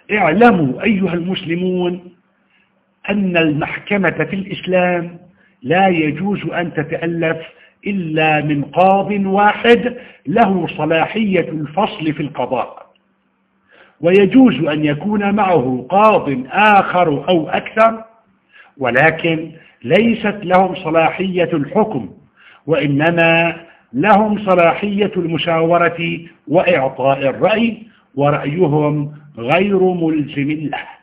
اعلموا أيها المسلمون أن المحكمة في الإسلام لا يجوز أن تتألف إلا من قاض واحد له صلاحية الفصل في القضاء، ويجوز أن يكون معه قاض آخر أو أكثر، ولكن ليست لهم صلاحية الحكم، وإنما لهم صلاحية المشاورة وإعطاء الرأي، ورأيهم غير ملزم له.